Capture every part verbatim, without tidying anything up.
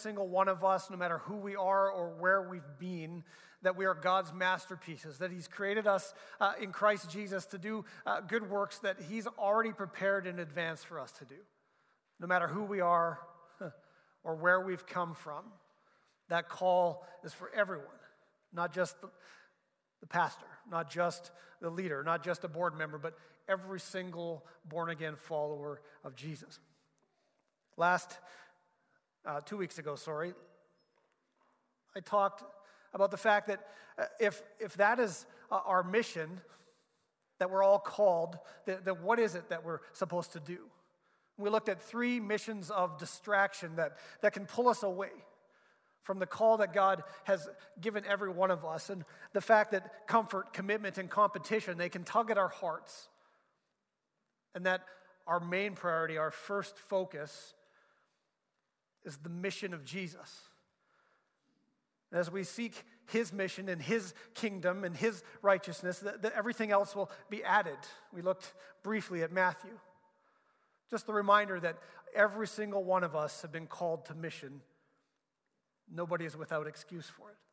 single one of us, no matter who we are or where we've been, that we are God's masterpieces, that he's created us uh, in Christ Jesus to do uh, good works that he's already prepared in advance for us to do. No matter who we are or where we've come from, that call is for everyone, not just the, the pastor, not just the leader, not just a board member, but every single born-again follower of Jesus. Last, uh, two weeks ago, sorry, I talked about the fact that uh, if, if that is uh, our mission, that we're all called, then, then what is it that we're supposed to do? We looked at three missions of distraction that, that can pull us away from the call that God has given every one of us, and the fact that comfort, commitment, and competition, they can tug at our hearts, and that our main priority, our first focus, is the mission of Jesus. And as we seek his mission and his kingdom and his righteousness, that, that everything else will be added. We looked briefly at Matthew. Just a reminder that every single one of us have been called to mission. Nobody is without excuse for it.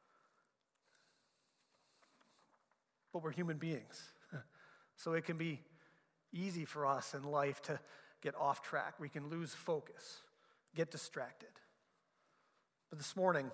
But we're human beings. So it can be easy for us in life to get off track. We can lose focus, get distracted. But this morning,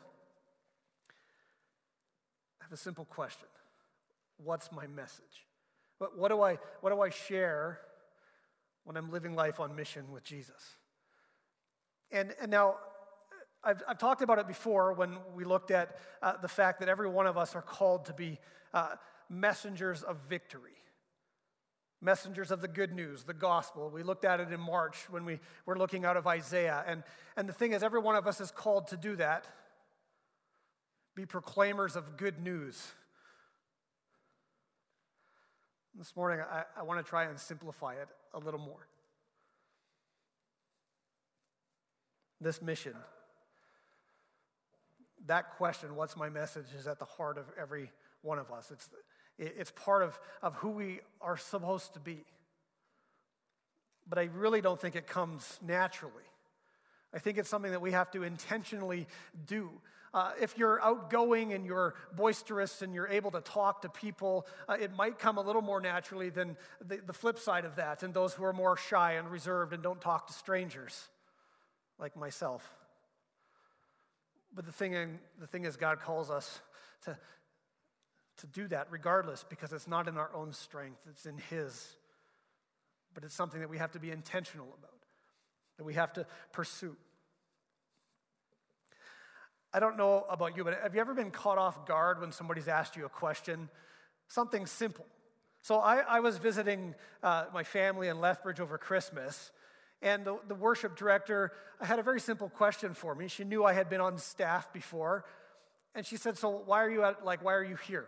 I have a simple question. What's my message? What, what do I, what do I share when I'm living life on mission with Jesus? And, and now, I've, I've talked about it before when we looked at uh, the fact that every one of us are called to be uh, messengers of victory. Messengers of the good news, the gospel. We looked at it in March when we were looking out of Isaiah. And, and the thing is, every one of us is called to do that. Be proclaimers of good news. This morning, I, I want to try and simplify it a little more. This mission, that question, what's my message, is at the heart of every one of us. It's It's part of, of who we are supposed to be. But I really don't think it comes naturally. I think it's something that we have to intentionally do. Uh, if you're outgoing and you're boisterous and you're able to talk to people, uh, it might come a little more naturally than the, the flip side of that, and those who are more shy and reserved and don't talk to strangers, like myself. But the thing, the thing is, God calls us to to do that regardless, because it's not in our own strength, it's in his. But it's something that we have to be intentional about, that we have to pursue. I don't know about you, but have you ever been caught off guard when somebody's asked you a question? Something simple. So I, I was visiting uh, my family in Lethbridge over Christmas, and the, the worship director had a very simple question for me. She knew I had been on staff before, and she said, so why are you at, like, why are you here?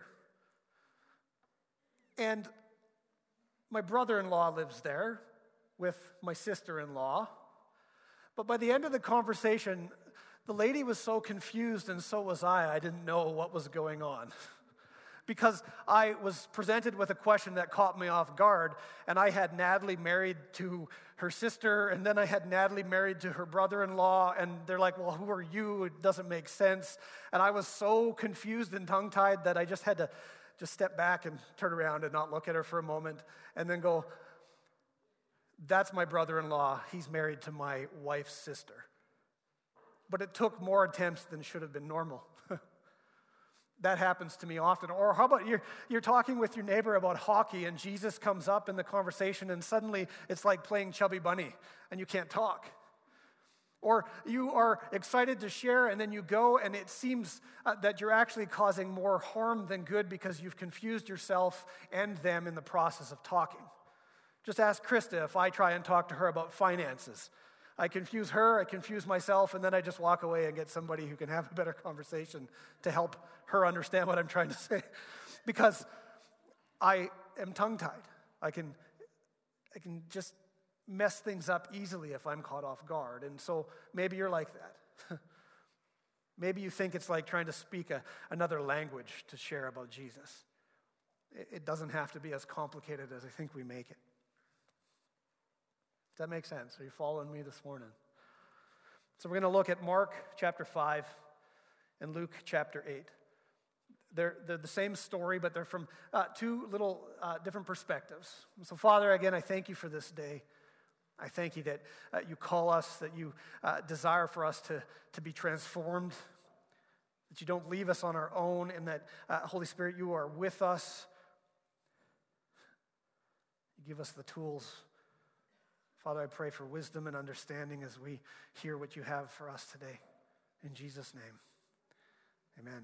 And my brother-in-law lives there with my sister-in-law. But by the end of the conversation, the lady was so confused, and so was I, I didn't know what was going on. Because I was presented with a question that caught me off guard, and I had Natalie married to her sister, and then I had Natalie married to her brother-in-law, and they're like, well, who are you? It doesn't make sense. And I was so confused and tongue-tied that I just had to just step back and turn around and not look at her for a moment, and then go, that's my brother-in-law. He's married to my wife's sister. But it took more attempts than should have been normal. That happens to me often. Or how about you're, you're talking with your neighbor about hockey, and Jesus comes up in the conversation, and suddenly it's like playing Chubby Bunny, and you can't talk. Or you are excited to share, and then you go, and it seems uh, that you're actually causing more harm than good because you've confused yourself and them in the process of talking. Just ask Krista if I try and talk to her about finances. I confuse her, I confuse myself, and then I just walk away and get somebody who can have a better conversation to help her understand what I'm trying to say. Because I am tongue-tied. I can, I can just mess things up easily if I'm caught off guard. And so maybe you're like that. Maybe you think it's like trying to speak a, another language to share about Jesus. It, it doesn't have to be as complicated as I think we make it. Does that make sense? Are you following me this morning? So we're going to look at Mark chapter five and Luke chapter eight. They're, they're the same story, but they're from uh, two little uh, different perspectives. So Father, again, I thank you for this day. I thank you that uh, you call us, that you uh, desire for us to, to be transformed, that you don't leave us on our own, and that, uh, Holy Spirit, you are with us. You give us the tools. Father, I pray for wisdom and understanding as we hear what you have for us today. In Jesus' name, amen.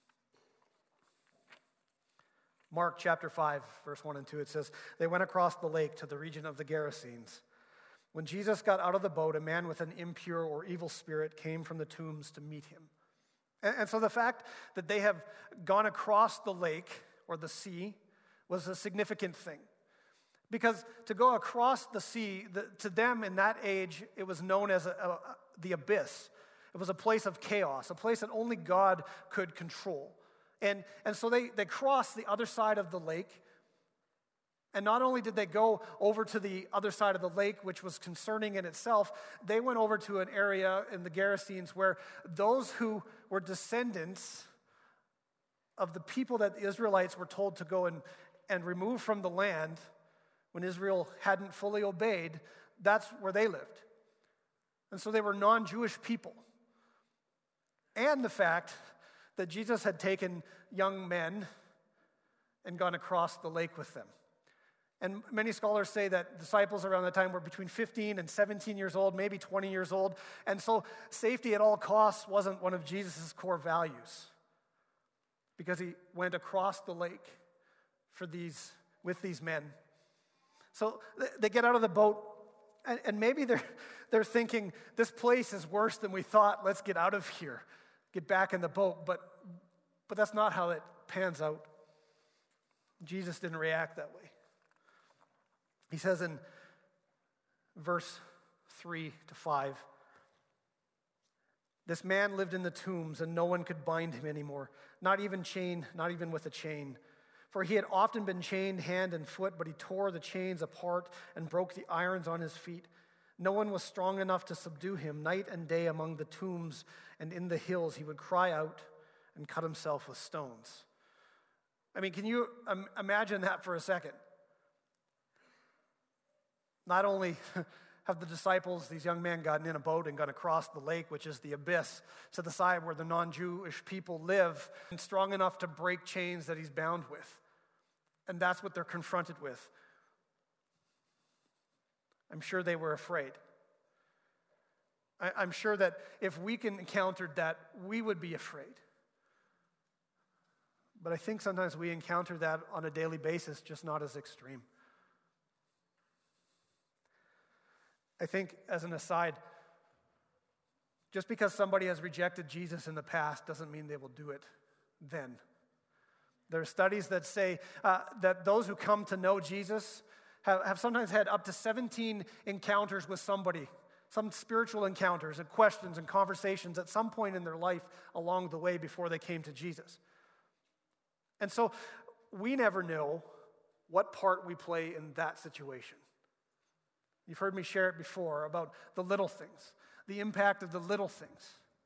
Mark chapter five, verse one and two, it says, "They went across the lake to the region of the Gerasenes. When Jesus got out of the boat, a man with an impure or evil spirit came from the tombs to meet him." And, and so the fact that they have gone across the lake or the sea was a significant thing. Because to go across the sea, the, to them in that age, it was known as a, a, the abyss. It was a place of chaos, a place that only God could control. And, and so they, they crossed the other side of the lake. And not only did they go over to the other side of the lake, which was concerning in itself, they went over to an area in the Gerasenes where those who were descendants of the people that the Israelites were told to go and, and remove from the land when Israel hadn't fully obeyed, that's where they lived. And so they were non-Jewish people. And the fact that Jesus had taken young men and gone across the lake with them. And many scholars say that disciples around that time were between fifteen and seventeen years old, maybe twenty years old. And so safety at all costs wasn't one of Jesus' core values, because he went across the lake for these with these men. So they get out of the boat, and, and maybe they're, they're thinking, this place is worse than we thought. Let's get out of here, get back in the boat. But, but that's not how it pans out. Jesus didn't react that way. He says in verse three to five, "This man lived in the tombs, and no one could bind him anymore, not even chain, not even with a chain. For he had often been chained hand and foot, but he tore the chains apart and broke the irons on his feet. No one was strong enough to subdue him. Night and day among the tombs and in the hills he would cry out and cut himself with stones." I mean, can you um, imagine that for a second? Not only have the disciples, these young men, gotten in a boat and gone across the lake, which is the abyss, to the side where the non-Jewish people live, and strong enough to break chains that he's bound with. And that's what they're confronted with. I'm sure they were afraid. I, I'm sure that if we can encounter that, we would be afraid. But I think sometimes we encounter that on a daily basis, just not as extreme. I think, as an aside, just because somebody has rejected Jesus in the past doesn't mean they will do it then. There are studies that say uh, that those who come to know Jesus have, have sometimes had up to seventeen encounters with somebody, some spiritual encounters and questions and conversations at some point in their life along the way before they came to Jesus. And so we never know what part we play in that situation. You've heard me share it before about the little things, the impact of the little things.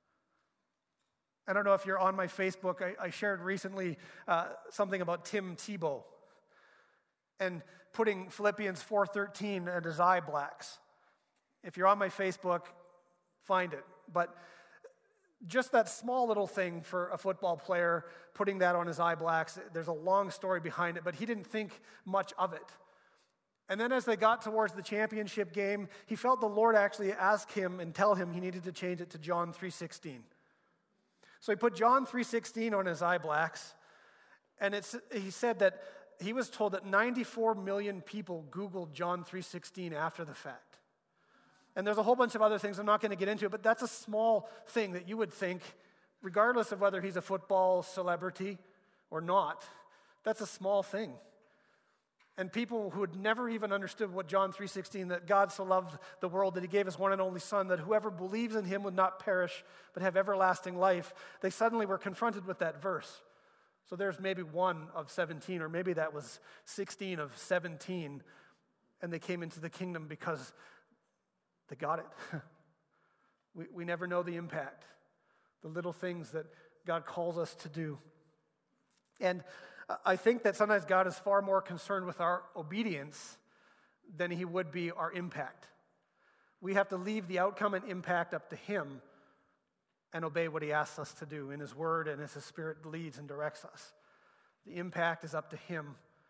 I don't know if you're on my Facebook. I, I shared recently uh, something about Tim Tebow and putting Philippians four thirteen at his eye blacks. If you're on my Facebook, find it. But just that small little thing for a football player, putting that on his eye blacks, there's a long story behind it, but he didn't think much of it. And then as they got towards the championship game, he felt the Lord actually ask him and tell him he needed to change it to John three sixteen. So he put John three sixteen on his eye blacks, and it's, he said that he was told that ninety-four million people Googled John three sixteen after the fact. And there's a whole bunch of other things I'm not going to get into, but that's a small thing that you would think, regardless of whether he's a football celebrity or not, that's a small thing. And people who had never even understood what John three sixteen, that God so loved the world that he gave his one and only son, that whoever believes in him would not perish but have everlasting life, they suddenly were confronted with that verse. So there's maybe one of seventeen, or maybe that was sixteen of seventeen, and they came into the kingdom because they got it. We, we never know the impact, the little things that God calls us to do. And I think that sometimes God is far more concerned with our obedience than he would be our impact. We have to leave the outcome and impact up to him and obey what he asks us to do in his word and as his Spirit leads and directs us. The impact is up to him.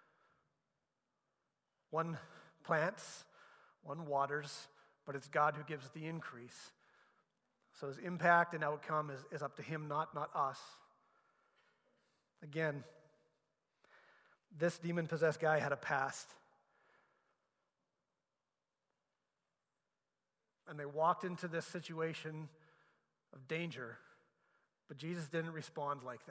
One plants, one waters, but it's God who gives the increase. So his impact and outcome is, is up to him, not, not us. Again, this demon-possessed guy had a past. And they walked into this situation of danger, but Jesus didn't respond like that.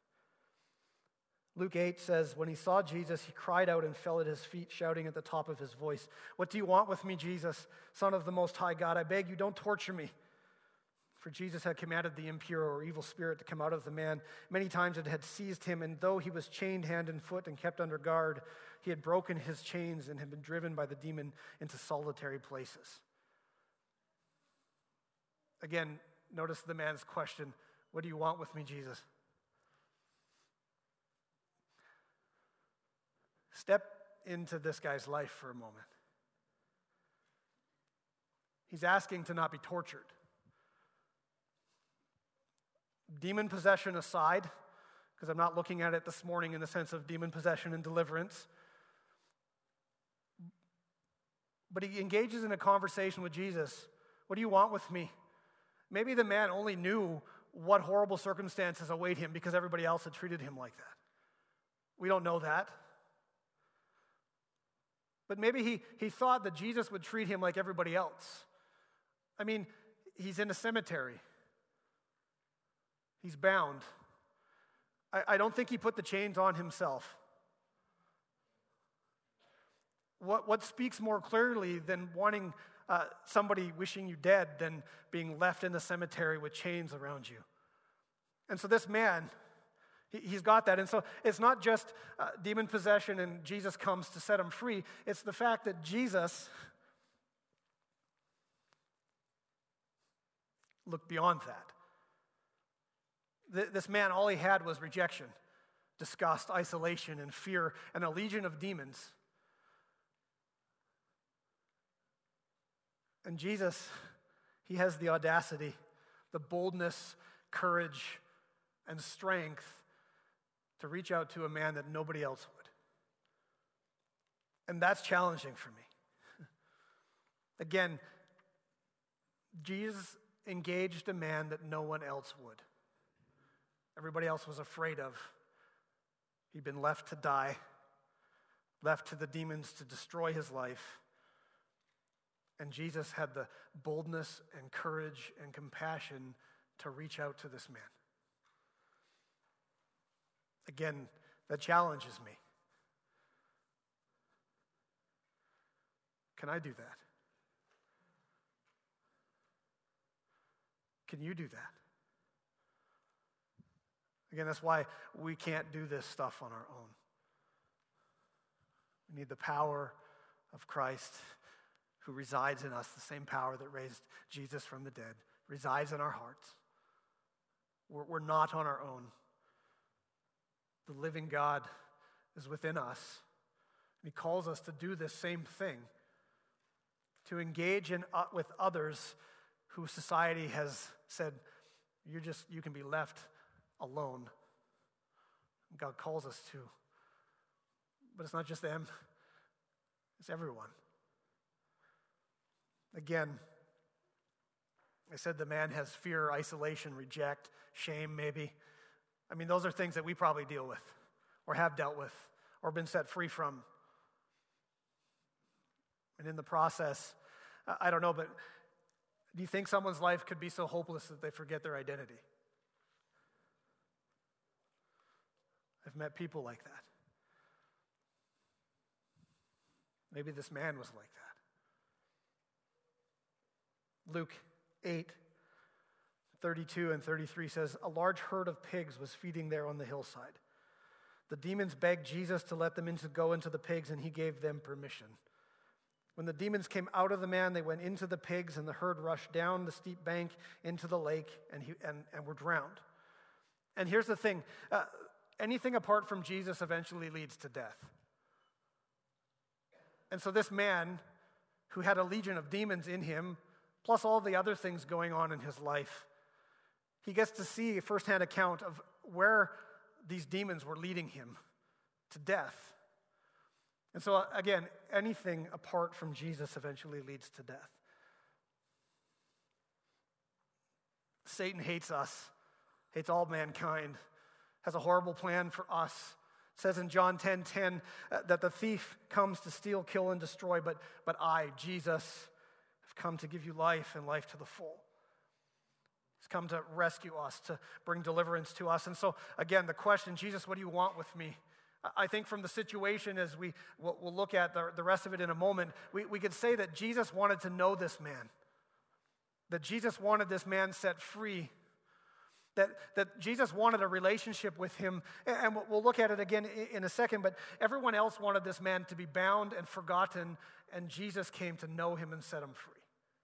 Luke eight says, when he saw Jesus, he cried out and fell at his feet, shouting at the top of his voice, "What do you want with me, Jesus, Son of the Most High God? I beg you, don't torture me." For Jesus had commanded the impure or evil spirit to come out of the man. Many times it had seized him, and though he was chained hand and foot and kept under guard, he had broken his chains and had been driven by the demon into solitary places. Again, notice the man's question, "What do you want with me, Jesus?" Step into this guy's life for a moment. He's asking to not be tortured. Demon possession aside, because I'm not looking at it this morning in the sense of demon possession and deliverance, but he engages in a conversation with Jesus. "What do you want with me?" Maybe the man only knew what horrible circumstances await him because everybody else had treated him like that. We don't know that. But maybe he, he thought that Jesus would treat him like everybody else. I mean, he's in a cemetery. He's bound. I, I don't think he put the chains on himself. What, what speaks more clearly than wanting uh, somebody wishing you dead than being left in the cemetery with chains around you? And so this man, he, he's got that. And so it's not just uh, demon possession and Jesus comes to set him free. It's the fact that Jesus looked beyond that. Th- this man, all he had was rejection, disgust, isolation, and fear, and a legion of demons. And Jesus, he has the audacity, the boldness, courage, and strength to reach out to a man that nobody else would. And that's challenging for me. Again, Jesus engaged a man that no one else would. Everybody else was afraid of. He'd been left to die, left to the demons to destroy his life. And Jesus had the boldness and courage and compassion to reach out to this man. Again, that challenges me. Can I do that? Can you do that? Again, that's why we can't do this stuff on our own. We need the power of Christ who resides in us, the same power that raised Jesus from the dead, resides in our hearts. We're, we're not on our own. The living God is within us. He calls us to do this same thing, to engage in uh, with others who society has said, you're just, you can be left alone. God calls us to. But it's not just them, it's everyone. Again, I said the man has fear, isolation, reject, shame maybe. I mean, those are things that we probably deal with or have dealt with or been set free from. And in the process, I don't know, but do you think someone's life could be so hopeless that they forget their identity? I've met people like that. Maybe this man was like that. Luke eight, thirty-two and thirty-three says, a large herd of pigs was feeding there on the hillside. The demons begged Jesus to let them into, go into the pigs, and he gave them permission. When the demons came out of the man, they went into the pigs, and the herd rushed down the steep bank into the lake and, he, and, and were drowned. And here's the thing. Uh, anything apart from Jesus eventually leads to death. And so this man, who had a legion of demons in him, plus all the other things going on in his life, he gets to see a firsthand account of where these demons were leading him to death. And so, again, anything apart from Jesus eventually leads to death. Satan hates us, hates all mankind, has a horrible plan for us. It says in John ten ten uh, that the thief comes to steal, kill, and destroy, but, but I, Jesus, have come to give you life and life to the full. He's come to rescue us, to bring deliverance to us. And so, again, the question, Jesus, what do you want with me? I think from the situation, as we, we'll, we'll look at the, the rest of it in a moment, we, we could say that Jesus wanted to know this man, that Jesus wanted this man set free, that, that Jesus wanted a relationship with him, and we'll look at it again in a second, but everyone else wanted this man to be bound and forgotten, and Jesus came to know him and set him free.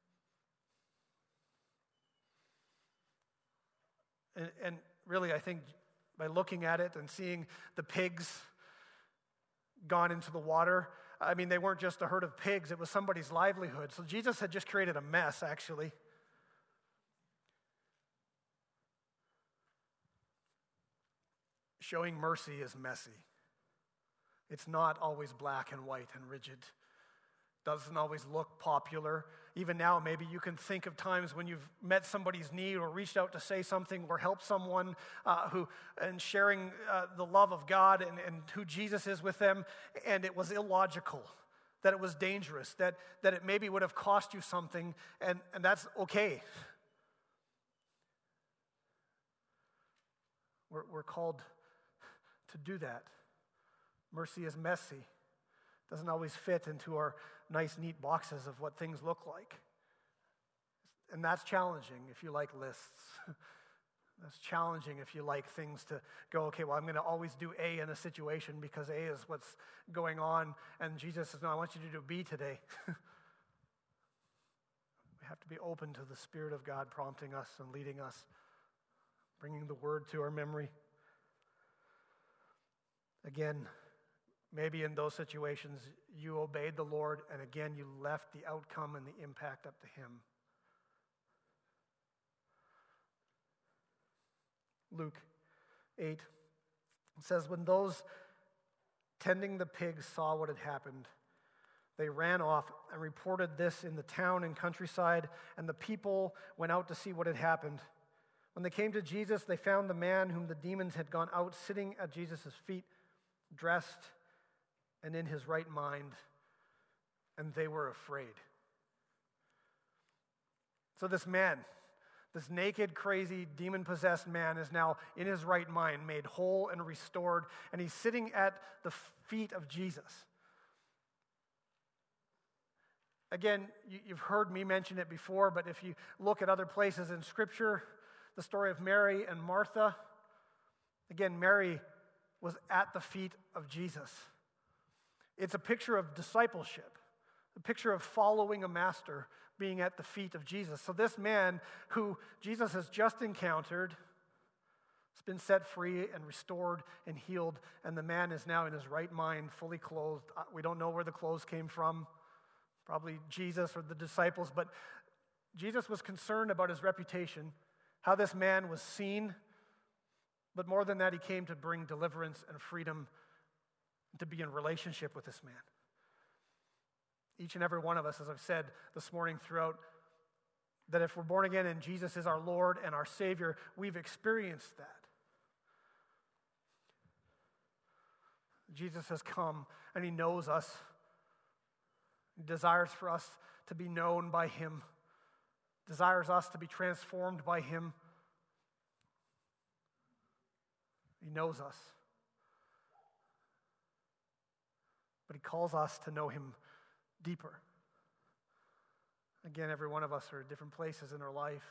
And, and really, I think by looking at it and seeing the pigs gone into the water, I mean, they weren't just a herd of pigs, it was somebody's livelihood. So Jesus had just created a mess, actually. Showing mercy is messy. It's not always black and white and rigid. Doesn't always look popular. Even now, maybe you can think of times when you've met somebody's need or reached out to say something or help someone uh, who, and sharing uh, the love of God and, and who Jesus is with them, and it was illogical, that it was dangerous, that, that it maybe would have cost you something, and, and that's okay. We're, we're called to do that. Mercy is messy. Doesn't always fit into our nice, neat boxes of what things look like. And that's challenging if you like lists. That's challenging if you like things to go, okay, well, I'm going to always do A in a situation because A is what's going on. And Jesus says, no, I want you to do B today. We have to be open to the Spirit of God prompting us and leading us, bringing the Word to our memory. Again, maybe in those situations, you obeyed the Lord, and again, you left the outcome and the impact up to Him. Luke eight says, when those tending the pigs saw what had happened, they ran off and reported this in the town and countryside, and the people went out to see what had happened. When they came to Jesus, they found the man whom the demons had gone out sitting at Jesus' feet, dressed and in his right mind, and they were afraid. So this man, this naked, crazy, demon-possessed man is now in his right mind, made whole and restored, and he's sitting at the feet of Jesus. Again, you've heard me mention it before, but if you look at other places in Scripture, the story of Mary and Martha, again, Mary was at the feet of Jesus. It's a picture of discipleship, a picture of following a master, being at the feet of Jesus. So this man who Jesus has just encountered has been set free and restored and healed, and the man is now in his right mind, fully clothed. We don't know where the clothes came from, probably Jesus or the disciples, but Jesus was concerned about his reputation, how this man was seen, but more than that, he came to bring deliverance and freedom, to be in relationship with this man. Each and every one of us, as I've said this morning throughout, that if we're born again and Jesus is our Lord and our Savior, we've experienced that. Jesus has come and He knows us. He desires for us to be known by Him, desires us to be transformed by Him. He knows us. But He calls us to know Him deeper. Again, every one of us are at different places in our life.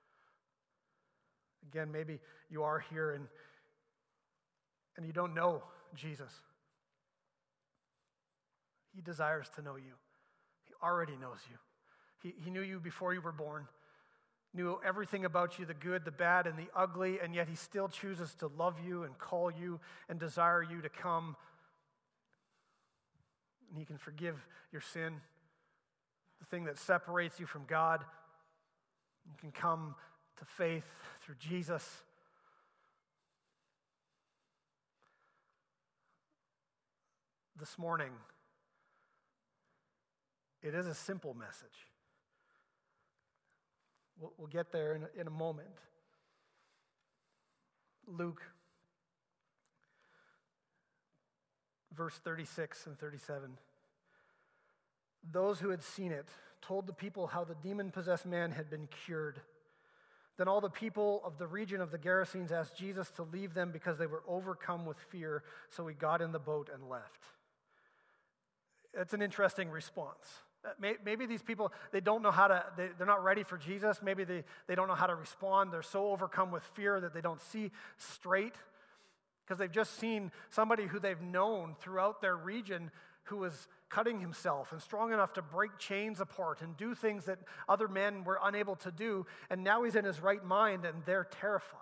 Again, maybe you are here and, and you don't know Jesus. He desires to know you. He already knows you. He, he knew you before you were born, knew everything about you, the good, the bad, and the ugly, and yet he still chooses to love you and call you and desire you to come. And he can forgive your sin, the thing that separates you from God. You can come to faith through Jesus. This morning, it is a simple message. We'll, we'll get there in a, in a moment. Luke, verse thirty-six and thirty-seven. Those who had seen it told the people how the demon-possessed man had been cured. Then all the people of the region of the Gerasenes asked Jesus to leave them because they were overcome with fear, so he got in the boat and left. It's an interesting response. Maybe these people, they don't know how to, they, they're not ready for Jesus. Maybe they, they don't know how to respond. They're so overcome with fear that they don't see straight because they've just seen somebody who they've known throughout their region who was cutting himself and strong enough to break chains apart and do things that other men were unable to do. And now he's in his right mind and they're terrified.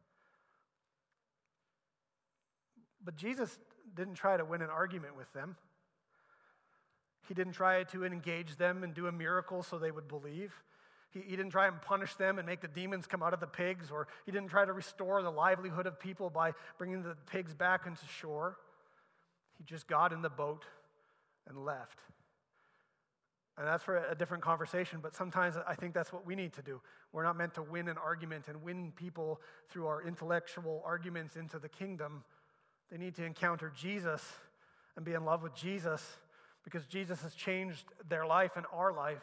But Jesus didn't try to win an argument with them. He didn't try to engage them and do a miracle so they would believe. He, he didn't try and punish them and make the demons come out of the pigs, or he didn't try to restore the livelihood of people by bringing the pigs back into shore. He just got in the boat and left. And that's for a different conversation, but sometimes I think that's what we need to do. We're not meant to win an argument and win people through our intellectual arguments into the kingdom. They need to encounter Jesus and be in love with Jesus, because Jesus has changed their life and our life.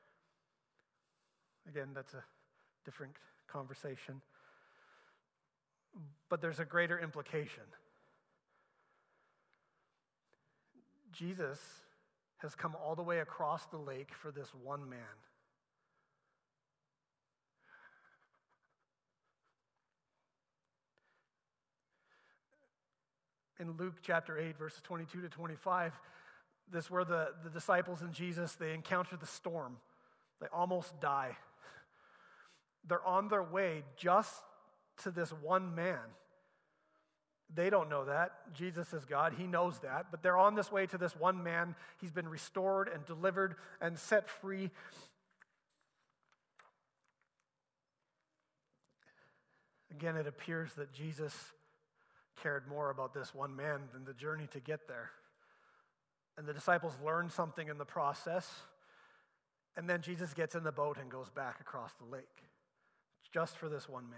Again, that's a different conversation. But there's a greater implication. Jesus has come all the way across the lake for this one man. In Luke chapter eight, verses twenty-two to twenty-five, this is where the, the disciples and Jesus, they encounter the storm. They almost die. They're on their way just to this one man. They don't know that. Jesus is God. He knows that. But they're on this way to this one man. He's been restored and delivered and set free. Again, it appears that Jesus cared more about this one man than the journey to get there. And the disciples learn something in the process. And then Jesus gets in the boat and goes back across the lake. Just for this one man.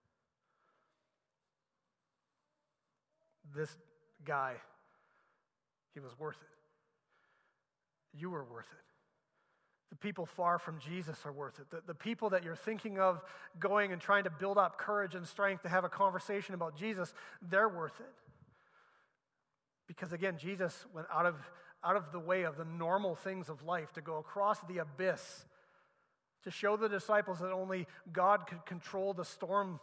This guy, he was worth it. You were worth it. The people far from Jesus are worth it. The, the people that you're thinking of going and trying to build up courage and strength to have a conversation about Jesus, they're worth it. Because again, Jesus went out of, out of the way of the normal things of life to go across the abyss to show the disciples that only God could control the storm.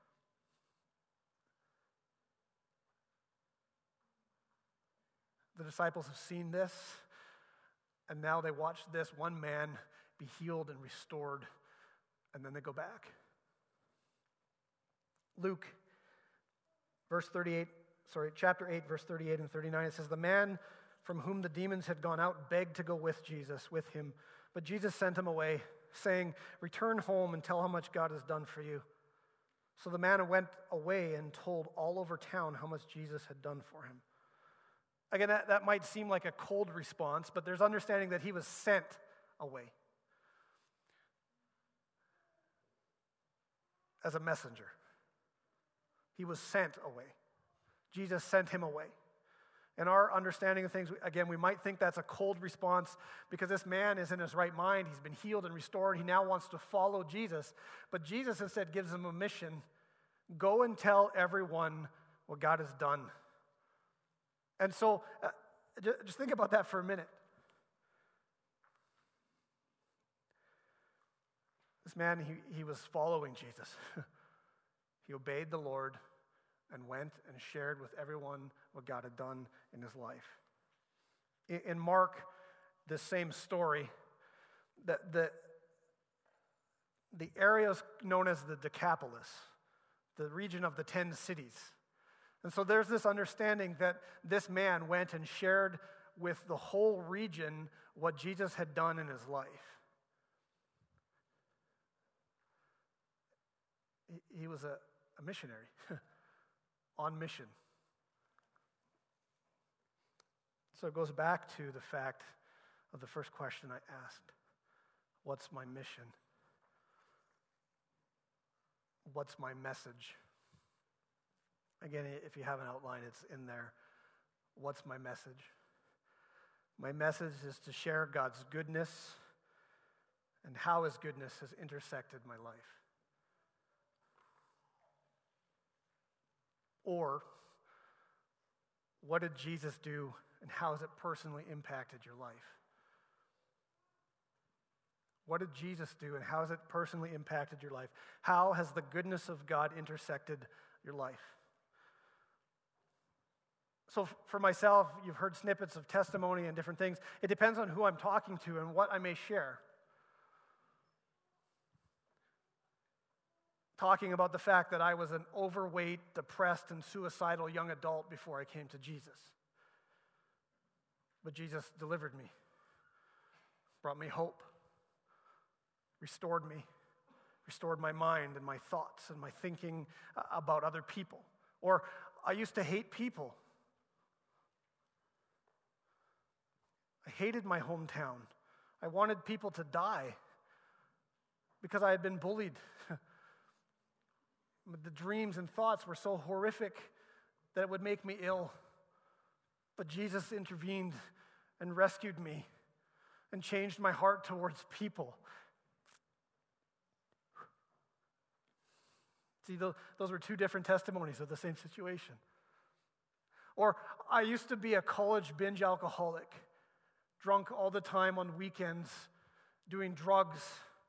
The disciples have seen this, and now they watch this one man be healed and restored, and then they go back. Luke, verse thirty-eight, sorry, chapter eight, verse thirty-eight and thirty-nine, it says, the man from whom the demons had gone out begged to go with Jesus, with him, but Jesus sent him away, saying, return home and tell how much God has done for you. So the man went away and told all over town how much Jesus had done for him. Again, that, that might seem like a cold response, but there's understanding that he was sent away as a messenger. He was sent away. Jesus sent him away. In our understanding of things, again, we might think that's a cold response because this man is in his right mind. He's been healed and restored. He now wants to follow Jesus. But Jesus instead gives him a mission. Go and tell everyone what God has done. And so, uh, just think about that for a minute. This man, he, he was following Jesus. He obeyed the Lord and went and shared with everyone what God had done in his life. In, in Mark, this same story, The, the, the area is known as the Decapolis, the region of the ten cities. And so there's this understanding that this man went and shared with the whole region what Jesus had done in his life. He, he was a, a missionary on mission. So it goes back to the fact of the first question I asked. What's my mission? What's my message? Again, if you have an outline, it's in there. What's my message? My message is to share God's goodness and how his goodness has intersected my life. Or, what did Jesus do and how has it personally impacted your life? What did Jesus do and how has it personally impacted your life? How has the goodness of God intersected your life? So for myself, you've heard snippets of testimony and different things. It depends on who I'm talking to and what I may share. Talking about the fact that I was an overweight, depressed, and suicidal young adult before I came to Jesus. But Jesus delivered me, brought me hope, restored me, restored my mind and my thoughts and my thinking about other people. Or I used to hate people. I hated my hometown. I wanted people to die because I had been bullied. The dreams and thoughts were so horrific that it would make me ill. But Jesus intervened and rescued me and changed my heart towards people. See, those were two different testimonies of the same situation. Or I used to be a college binge alcoholic, drunk all the time on weekends, doing drugs.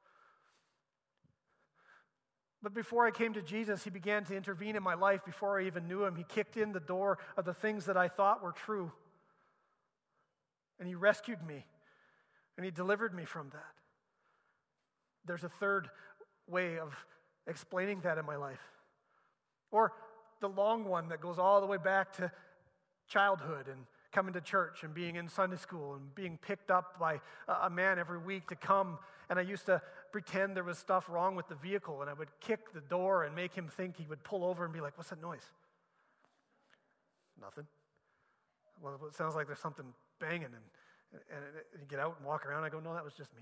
But before I came to Jesus, he began to intervene in my life. Before I even knew him, he kicked in the door of the things that I thought were true. And he rescued me. And he delivered me from that. There's a third way of explaining that in my life. Or the long one that goes all the way back to childhood and coming to church and being in Sunday school and being picked up by a man every week to come. And I used to pretend there was stuff wrong with the vehicle, and I would kick the door and make him think he would pull over and be like, "What's that noise?" Nothing. Well, it sounds like there's something banging, and, and, and you get out and walk around. I go, "No, that was just me."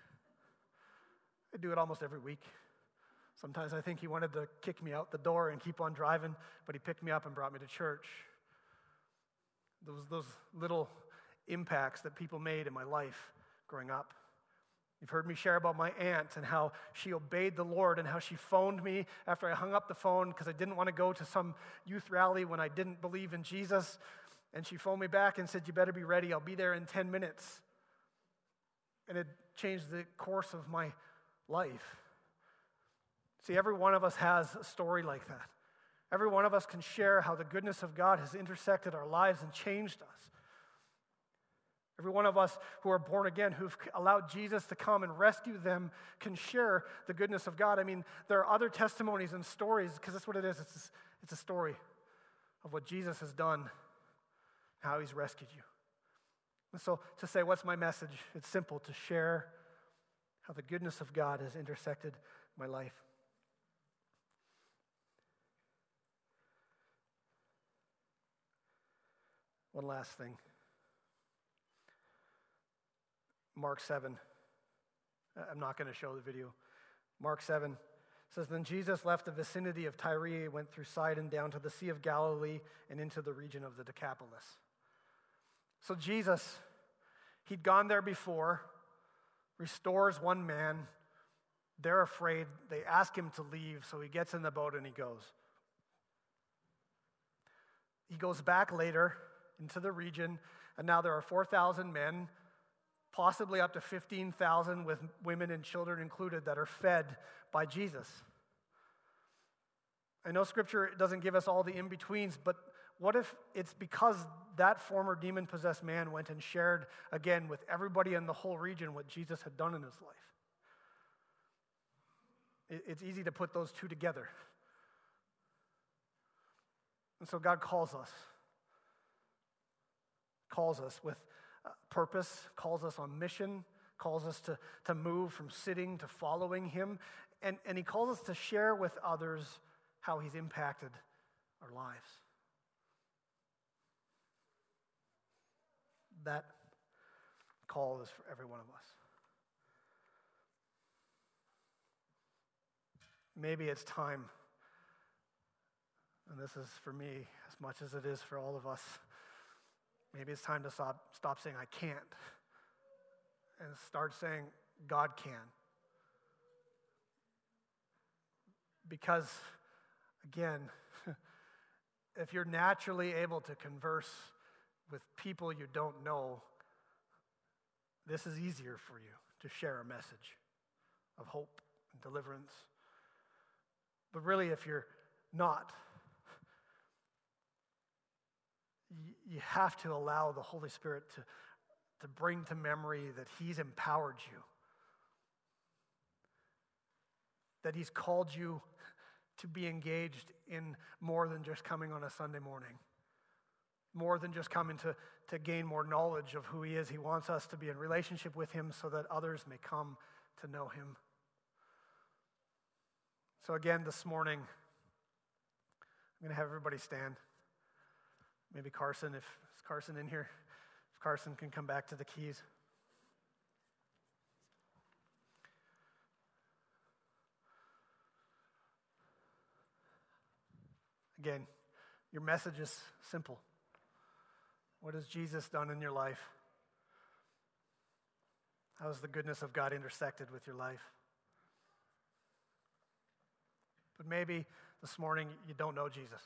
I do it almost every week. Sometimes I think he wanted to kick me out the door and keep on driving, but he picked me up and brought me to church. Those, those little impacts that people made in my life growing up. You've heard me share about my aunt and how she obeyed the Lord and how she phoned me after I hung up the phone because I didn't want to go to some youth rally when I didn't believe in Jesus. And she phoned me back and said, "You better be ready. I'll be there in ten minutes. And it changed the course of my life. See, every one of us has a story like that. Every one of us can share how the goodness of God has intersected our lives and changed us. Every one of us who are born again, who've allowed Jesus to come and rescue them, can share the goodness of God. I mean, there are other testimonies and stories, because that's what it is. It's, it's a story of what Jesus has done, how he's rescued you. And so to say, what's my message? It's simple, to share how the goodness of God has intersected my life. One last thing. Mark seven. I'm not going to show the video. Mark seven says, "Then Jesus left the vicinity of Tyre, went through Sidon down to the Sea of Galilee and into the region of the Decapolis." So Jesus, he'd gone there before, restores one man. They're afraid. They ask him to leave, so he gets in the boat and he goes. He goes back later into the region, and now there are four thousand men, possibly up to fifteen thousand with women and children included, that are fed by Jesus. I know Scripture doesn't give us all the in-betweens, but What if it's because that former demon-possessed man went and shared again with everybody in the whole region what Jesus had done in his life? It's easy to put those two together. And so God calls us, calls us with purpose, calls us on mission, calls us to, to move from sitting to following him, and, and he calls us to share with others how he's impacted our lives. That call is for every one of us. Maybe it's time, and this is for me as much as it is for all of us, maybe it's time to stop, stop saying I can't and start saying God can. Because, again, if you're naturally able to converse with people you don't know, this is easier for you to share a message of hope and deliverance. But really, if you're not, you have to allow the Holy Spirit to, to bring to memory that he's empowered you, that he's called you to be engaged in more than just coming on a Sunday morning, more than just coming to, to gain more knowledge of who he is. He wants us to be in relationship with him so that others may come to know him. So again, this morning, I'm going to have everybody stand. Maybe Carson, if is Carson in here? If Carson can come back to the keys. Again, your message is simple. What has Jesus done in your life? How has the goodness of God intersected with your life? But maybe this morning you don't know Jesus.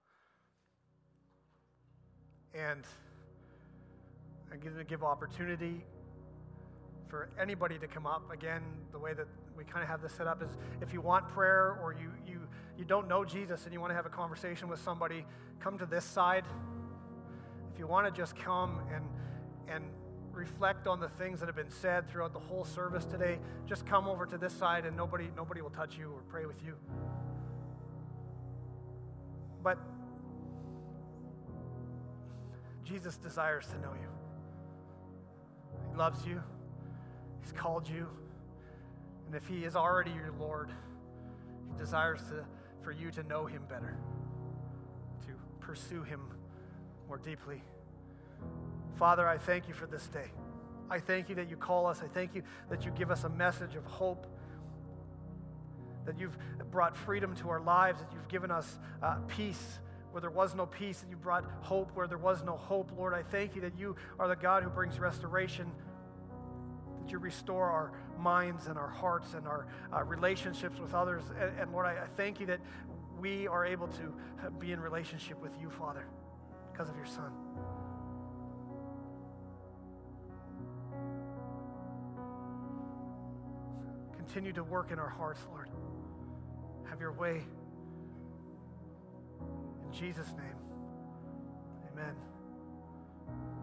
And I'm going to give opportunity for anybody to come up. Again, the way that we kind of have this set up is if you want prayer or you, you, you don't know Jesus and you want to have a conversation with somebody, come to this side. If you want to just come and, and reflect on the things that have been said throughout the whole service today, just come over to this side and nobody, nobody will touch you or pray with you. But Jesus desires to know you. He loves you. He's called you. And if he is already your Lord, he desires to, for you to know him better, to pursue him more deeply. Father, I thank you for this day. I thank you that you call us. I thank you that you give us a message of hope, that you've brought freedom to our lives, that you've given us uh, peace where there was no peace, that you brought hope where there was no hope. Lord, I thank you that you are the God who brings restoration, that you restore our minds and our hearts and our uh, relationships with others. And, and Lord, I, I thank you that we are able to be in relationship with you, Father, because of your Son. Continue to work in our hearts, Lord. Have your way. In Jesus' name, amen.